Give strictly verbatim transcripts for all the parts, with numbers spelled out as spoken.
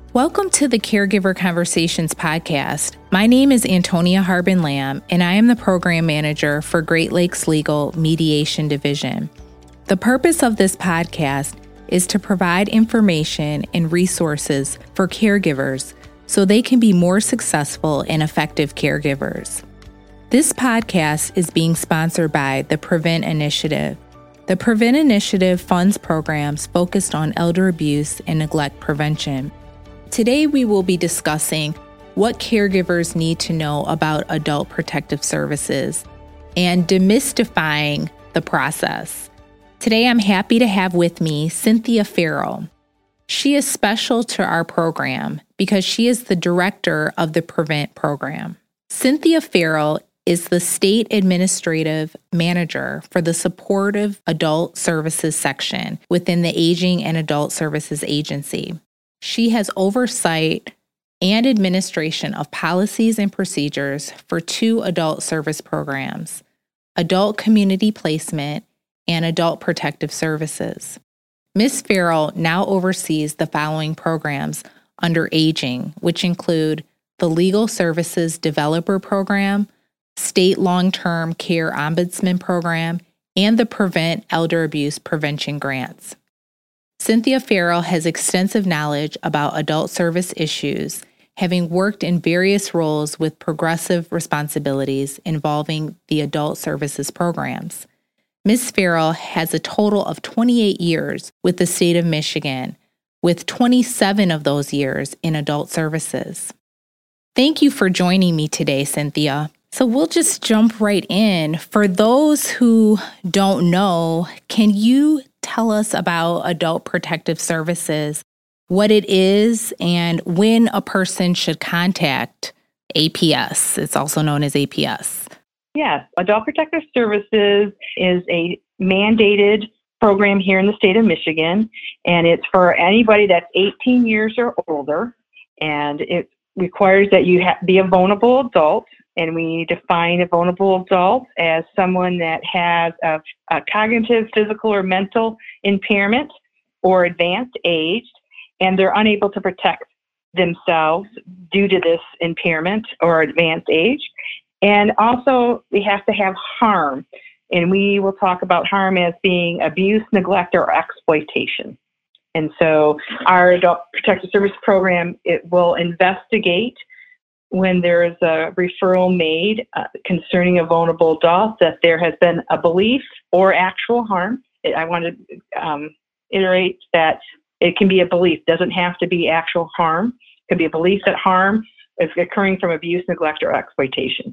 Welcome to the Caregiver Conversations podcast. My name is Antonia Harbin Lamb, and I am the Program Manager for Great Lakes Legal Mediation Division. The purpose of this podcast is to provide information and resources for caregivers so they can be more successful and effective caregivers. This podcast is being sponsored by the Prevent Initiative. The Prevent Initiative funds programs focused on elder abuse and neglect prevention. Today, we will be discussing what caregivers need to know about adult protective services and demystifying the process. Today, I'm happy to have with me Cynthia Farrell. She is special to our program because she is the director of the Prevent program. Cynthia Farrell is the state administrative manager for the Supportive Adult Services section within the Aging and Adult Services Agency. She has oversight and administration of policies and procedures for two adult service programs, Adult Community Placement and Adult Protective Services. Miz Farrell now oversees the following programs under Aging, which include the Legal Services Developer Program, State Long-Term Care Ombudsman Program, and the Prevent Elder Abuse Prevention Grants. Cynthia Farrell has extensive knowledge about adult service issues, having worked in various roles with progressive responsibilities involving the adult services programs. Miz Farrell has a total of twenty-eight years with the state of Michigan, with twenty-seven of those years in adult services. Thank you for joining me today, Cynthia. So we'll just jump right in. For those who don't know, can you tell us about Adult Protective Services, what it is, and when a person should contact A P S? It's also known as A P S. Yes, Adult Protective Services is a mandated program here in the state of Michigan, and it's for anybody that's eighteen years or older, and it requires that you ha- be a vulnerable adult, and we define a vulnerable adult as someone that has a, a cognitive, physical, or mental impairment or advanced age, and they're unable to protect themselves due to this impairment or advanced age. And also, we have to have harm, and we will talk about harm as being abuse, neglect, or exploitation. And so our Adult Protective Service program, it will investigate when there is a referral made uh, concerning a vulnerable adult that there has been a belief or actual harm. I want to um, iterate that it can be a belief. It doesn't have to be actual harm. It can be a belief that harm is occurring from abuse, neglect, or exploitation.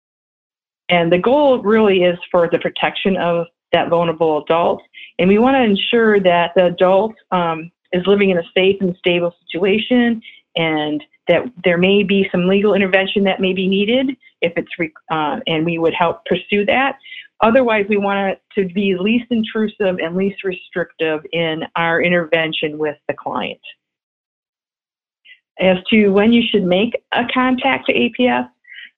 And the goal really is for the protection of that vulnerable adult. And we want to ensure that the adult um, is living in a safe and stable situation, and that there may be some legal intervention that may be needed if it's, uh, and we would help pursue that. Otherwise, we want it to be least intrusive and least restrictive in our intervention with the client. As to when you should make a contact to A P S,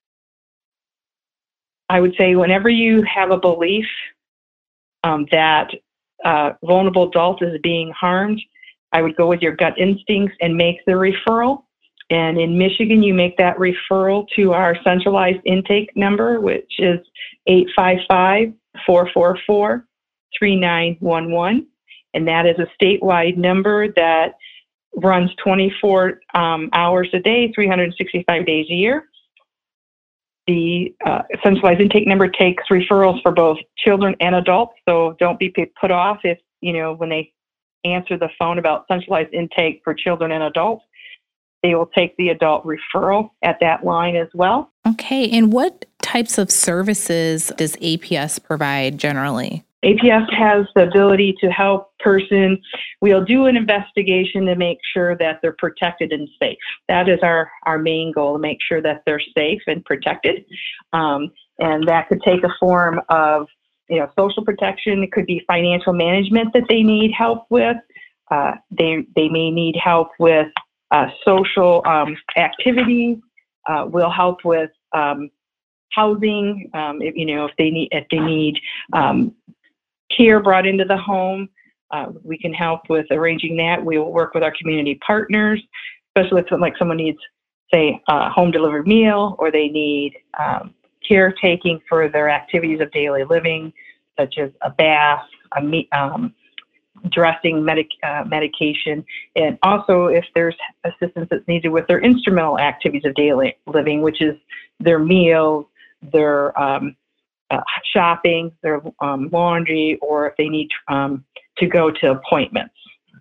I would say whenever you have a belief um, that a vulnerable adult is being harmed, I would go with your gut instincts and make the referral. And in Michigan, you make that referral to our centralized intake number, which is eight five five, four four four, three nine one one. And that is a statewide number that runs twenty-four um, hours a day, three hundred sixty-five days a year. The uh, centralized intake number takes referrals for both children and adults, so don't be put off if, you know, when they answer the phone about centralized intake for children and adults. They will take the adult referral at that line as well. Okay, and what types of services does A P S provide generally? A P S has the ability to help person. We'll do an investigation to make sure that they're protected and safe. That is our, our main goal, to make sure that they're safe and protected. Um, and that could take a form of, you know, social protection. It could be financial management that they need help with. Uh, they, they may need help with uh, social um, activities. Uh, we'll help with um, housing, um, if, you know, if they need, if they need um, care brought into the home, uh, we can help with arranging that. We will work with our community partners. especially if like someone needs, say, a home delivered meal, or they need um, caretaking for their activities of daily living, such as a bath, a meat, um, dressing, medic, uh, medication, and also if there's assistance that's needed with their instrumental activities of daily living, which is their meals, their um, uh, shopping, their um, laundry, or if they need um, to go to appointments.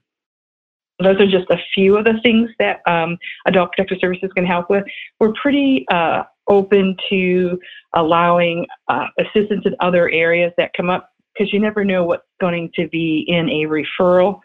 Those are just a few of the things that um, Adult Protective Services can help with. We're pretty uh, open to allowing uh, assistance in other areas that come up, because you never know what's going to be in a referral.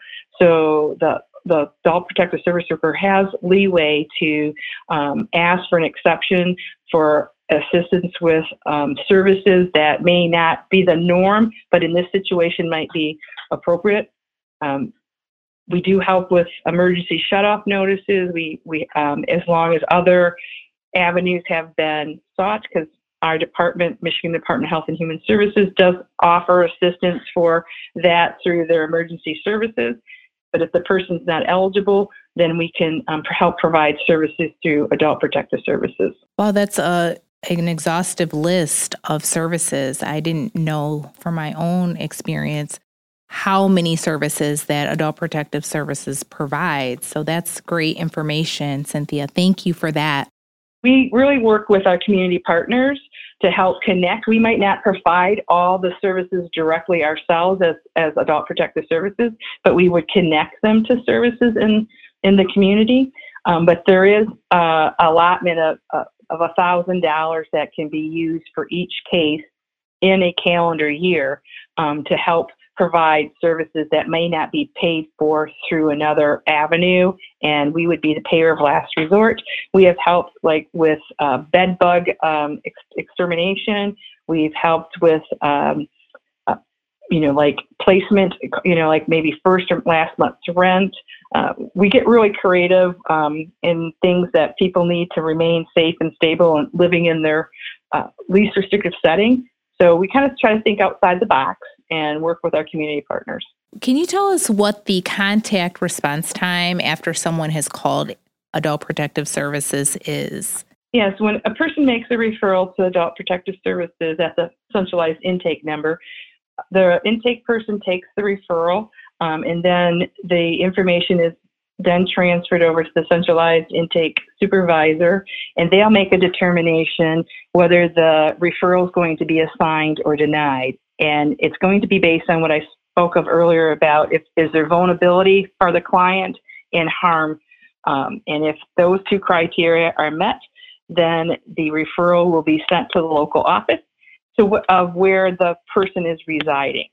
So the the Adult Protective Service worker has leeway to um, ask for an exception for assistance with um, services that may not be the norm, but in this situation might be appropriate. Um, We do help with emergency shutoff notices. We, we um, as long as other avenues have been sought, because our department, Michigan Department of Health and Human Services, does offer assistance for that through their emergency services. But if the person's not eligible, then we can um, help provide services through Adult Protective Services. Well, that's a an exhaustive list of services. I didn't know from my own experience how many services that Adult Protective Services provides. So that's great information, Cynthia. Thank you for that. We really work with our community partners to help connect. We might not provide all the services directly ourselves as, as Adult Protective Services, but we would connect them to services in, in the community. Um, but there is uh, allotment of, uh, of one thousand dollars that can be used for each case in a calendar year um, to help provide services that may not be paid for through another avenue, and we would be the payer of last resort. We have helped like with uh, bed bug um, ex- extermination. We've helped with, um, uh, you know, like placement, you know, like maybe first or last month's rent. Uh, we get really creative um, in things that people need to remain safe and stable and living in their uh, least restrictive setting. So we kind of try to think outside the box and work with our community partners. Can you tell us what the contact response time after someone has called Adult Protective Services is? Yes, when a person makes a referral to Adult Protective Services at the centralized intake number, the intake person takes the referral, um, and then the information is then transferred over to the centralized intake supervisor, and they'll make a determination whether the referral is going to be assigned or denied. And it's going to be based on what I spoke of earlier about if is there vulnerability for the client and harm. Um, and if those two criteria are met, then the referral will be sent to the local office to of where the person is residing.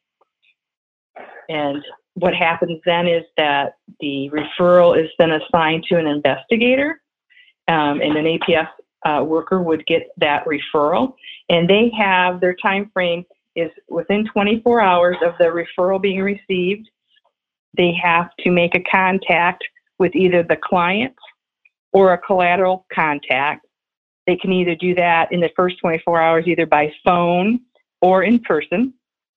And what happens then is that the referral is then assigned to an investigator, um, and an A P S uh, worker would get that referral, and they have their time frame is within twenty-four hours of the referral being received. They have to make a contact with either the client or a collateral contact. They can either do that in the first twenty-four hours, either by phone or in person.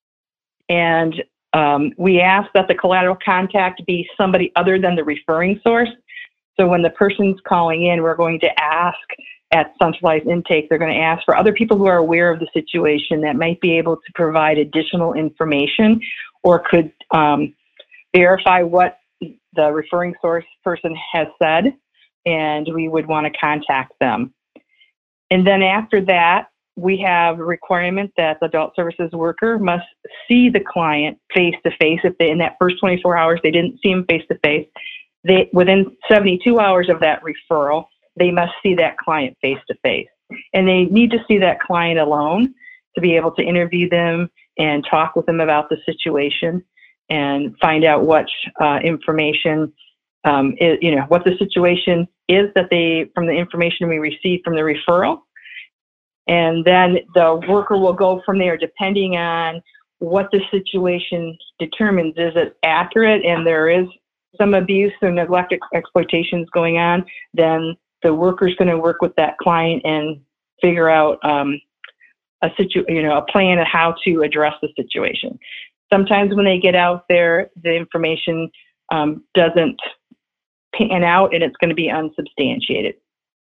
And um, we ask that the collateral contact be somebody other than the referring source. So when the person's calling in, we're going to ask at centralized intake, they're going to ask for other people who are aware of the situation that might be able to provide additional information or could um, verify what the referring source person has said, and we would want to contact them. And then after that, we have a requirement that the adult services worker must see the client face-to-face. If they, in that first twenty-four hours, they didn't see him face-to-face, they, within seventy-two hours of that referral, they must see that client face-to-face. And they need to see that client alone to be able to interview them and talk with them about the situation and find out what uh, information, um, is, you know, what the situation is that they, from the information we received from the referral. And then the worker will go from there depending on what the situation determines. Is it accurate and there is some abuse or neglect exploitations going on, then the worker's going to work with that client and figure out um, a situ, you know, a plan of how to address the situation. Sometimes when they get out there, the information um, doesn't pan out and it's going to be unsubstantiated.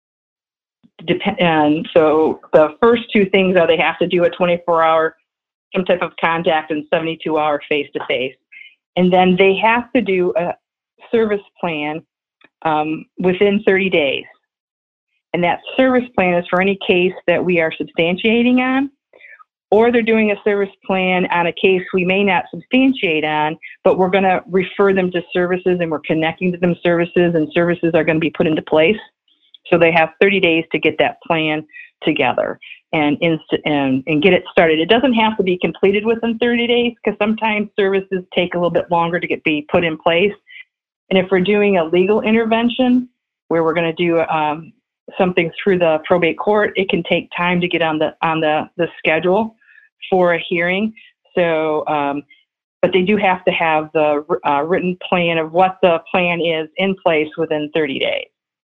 Dep- and so the first two things are they have to do a twenty-four hour, some type of contact, and seventy-two hour face-to-face. And then they have to do a service plan um, within thirty days. And that service plan is for any case that we are substantiating on, or they're doing a service plan on a case we may not substantiate on, but we're going to refer them to services and we're connecting to them services, and services are going to be put into place. So they have thirty days to get that plan together and, inst- and, and get it started. It doesn't have to be completed within thirty days because sometimes services take a little bit longer to get be put in place. And if we're doing a legal intervention where we're going to do um, something through the probate court, it can take time to get on the on the, the schedule for a hearing. So, um, but they do have to have the uh, written plan of what the plan is in place within thirty days.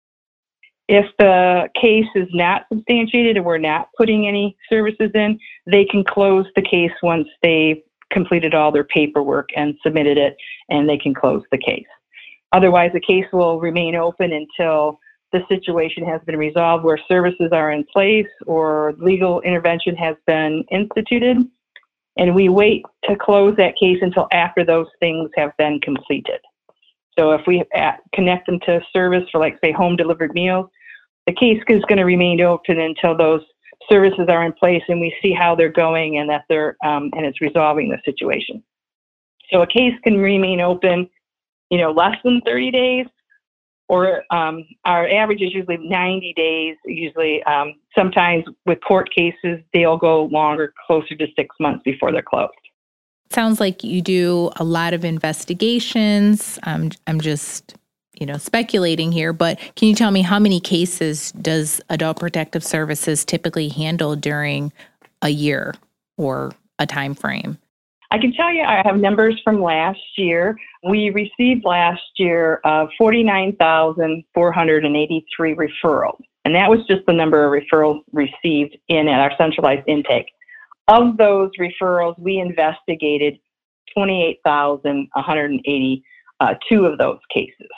If the case is not substantiated and we're not putting any services in, they can close the case once they've completed all their paperwork and submitted it, and they can close the case. Otherwise, the case will remain open until the situation has been resolved where services are in place or legal intervention has been instituted. And we wait to close that case until after those things have been completed. So if we connect them to a service for, like, say, home delivered meals, the case is going to remain open until those services are in place and we see how they're going and that they're um, and it's resolving the situation. So a case can remain open, you know, less than thirty days, or um, our average is usually ninety days. Usually, um, sometimes with court cases, they'll go longer, closer to six months before they're closed. Sounds like you do a lot of investigations. Um, I'm just, you know, speculating here, but can you tell me how many cases does Adult Protective Services typically handle during a year or a time frame? I can tell you I have numbers from last year. We received last year uh, forty-nine thousand four hundred eighty-three referrals, and that was just the number of referrals received in at our centralized intake. Of those referrals, we investigated twenty-eight thousand one hundred eighty-two of those cases.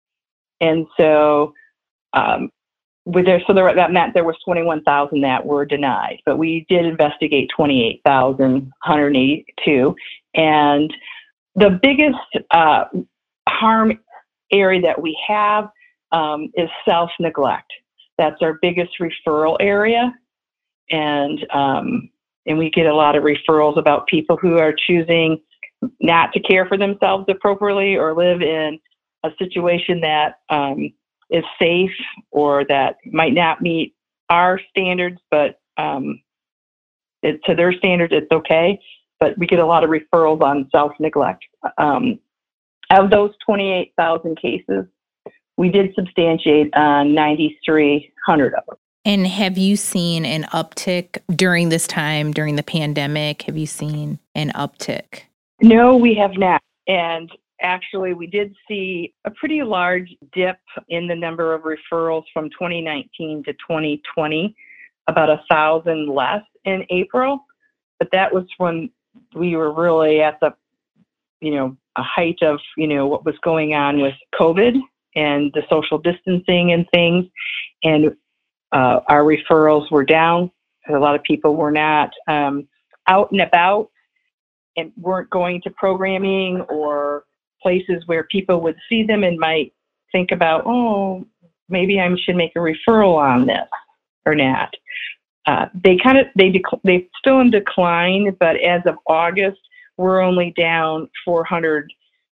And so, um, with there, so there, that meant there was twenty-one thousand that were denied, but we did investigate twenty-eight thousand one hundred eighty-two. And the biggest uh, harm area that we have um, is self-neglect. That's our biggest referral area. And, um, and we get a lot of referrals about people who are choosing not to care for themselves appropriately or live in a situation that um, is safe or that might not meet our standards, but um, it, to their standards, it's okay. But we get a lot of referrals on self-neglect. Um, of those twenty-eight thousand cases, we did substantiate on ninety-three hundred of them. And have you seen an uptick during this time, during the pandemic? Have you seen an uptick? No, we have not. And actually, we did see a pretty large dip in the number of referrals from twenty nineteen to twenty twenty, about a thousand less in April. But that was when we were really at the, you know, a height of, you know, what was going on with COVID and the social distancing and things. And uh, our referrals were down. A lot of people were not um, out and about and weren't going to programming or places where people would see them and might think about, oh, maybe I should make a referral on this or not. Uh, they kind of, they dec- they still in decline, but as of August, we're only down four hundred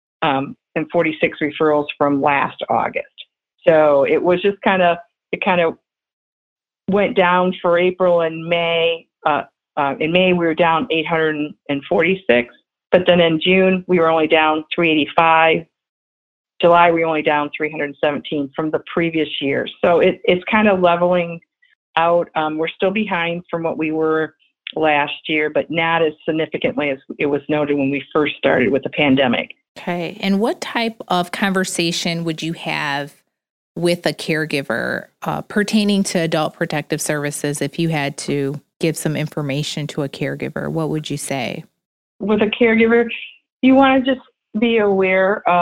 forty-six referrals from last August. So it was just kind of, it kind of went down for April and May. Uh, uh, in May, we were down eight hundred forty-six. But then in June, we were only down three eighty-five. July, we were only down three hundred seventeen from the previous year. So it, it's kind of leveling out. Um, we're still behind from what we were last year, but not as significantly as it was noted when we first started with the pandemic. Okay. And what type of conversation would you have with a caregiver uh, pertaining to Adult Protective Services if you had to give some information to a caregiver? What would you say? With a caregiver, you want to just be aware of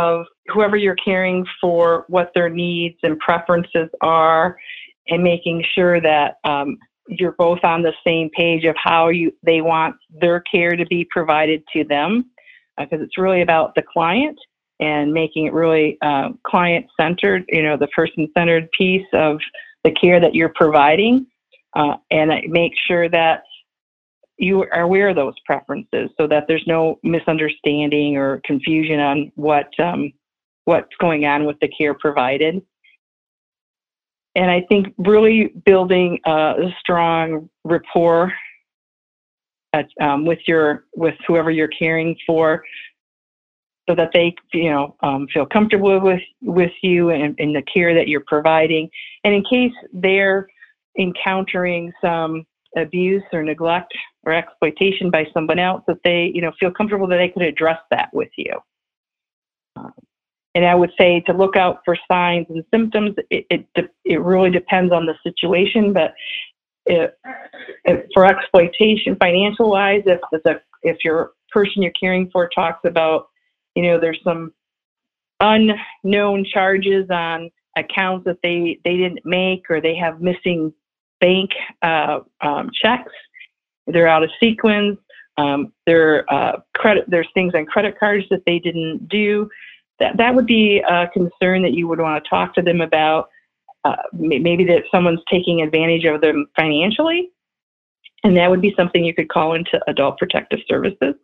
whoever you're caring for, what their needs and preferences are, and making sure that um, you're both on the same page of how you they want their care to be provided to them, because uh, it's really about the client and making it really uh, client-centered, you know, the person-centered piece of the care that you're providing, uh, and make sure that you are aware of those preferences so that there's no misunderstanding or confusion on what um, what's going on with the care provided. And I think really building uh, a strong rapport at, um, with your with whoever you're caring for, so that they, you know, um, feel comfortable with with you and, and the care that you're providing. And in case they're encountering some abuse or neglect or exploitation by someone else, that they, you know, feel comfortable that they could address that with you. Um, and I would say to look out for signs and symptoms. It it, it really depends on the situation, but it, if for exploitation, financial wise, if if, if your person you're caring for talks about, you know, there's some unknown charges on accounts that they, they didn't make, or they have missing bank uh, um, checks, they're out of sequence, um, there, uh, credit, there's things on credit cards that they didn't do, that, that would be a concern that you would want to talk to them about. Uh, maybe that someone's taking advantage of them financially, and that would be something you could call into Adult Protective Services.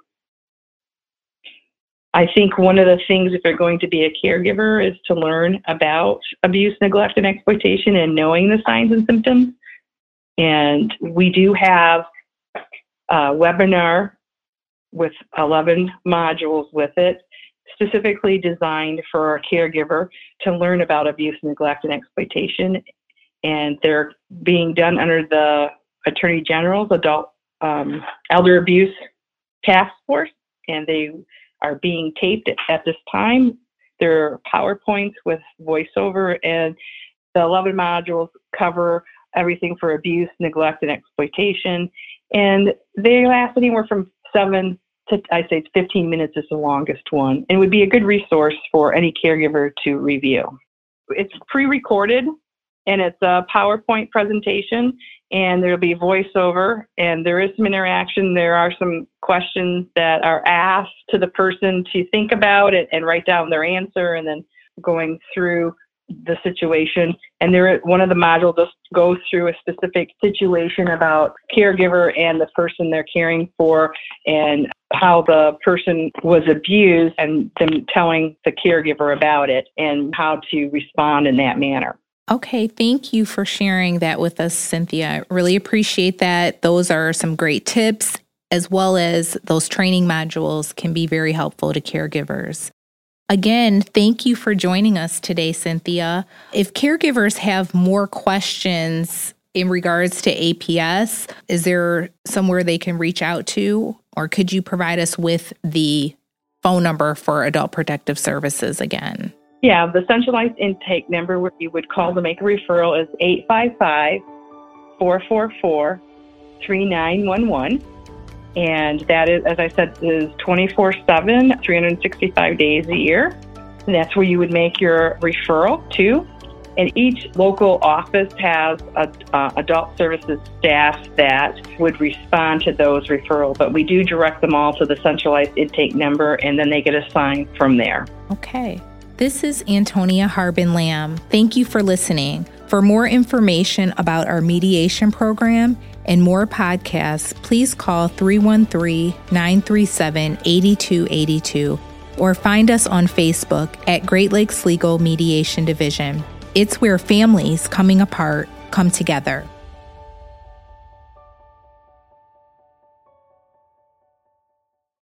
I think one of the things, if you're going to be a caregiver, is to learn about abuse, neglect, and exploitation, and knowing the signs and symptoms. And we do have a webinar with eleven modules with it, specifically designed for a caregiver to learn about abuse, neglect, and exploitation. And they're being done under the Attorney General's Adult um, Elder Abuse Task Force, and they are being taped at this time. There are PowerPoints with voiceover, and the eleven modules cover everything for abuse, neglect, and exploitation. And they last anywhere from seven to, I say fifteen minutes is the longest one, and would be a good resource for any caregiver to review. It's pre-recorded, and it's a PowerPoint presentation, and there'll be voiceover, and there is some interaction. There are some questions that are asked to the person to think about it and write down their answer, and then going through the situation. And there, one of the modules just goes through a specific situation about caregiver and the person they're caring for, and how the person was abused, and them telling the caregiver about it and how to respond in that manner. Okay, thank you for sharing that with us, Cynthia. Really appreciate that. Those are some great tips, as well as those training modules can be very helpful to caregivers. Again, thank you for joining us today, Cynthia. If caregivers have more questions in regards to A P S, is there somewhere they can reach out to, or could you provide us with the phone number for Adult Protective Services again? Yeah, the centralized intake number where you would call to make a referral is eight five five, four four four, three nine one one. And that is, as I said, is twenty-four seven, three hundred sixty-five days a year. And that's where you would make your referral to. And each local office has a, uh, adult services staff that would respond to those referrals. But we do direct them all to the centralized intake number, and then they get assigned from there. Okay. This is Antonia Harbin Lamb. Thank you for listening. For more information about our mediation program and more podcasts, please call three one three, nine three seven, eight two eight two or find us on Facebook at Great Lakes Legal Mediation Division. It's where families coming apart come together.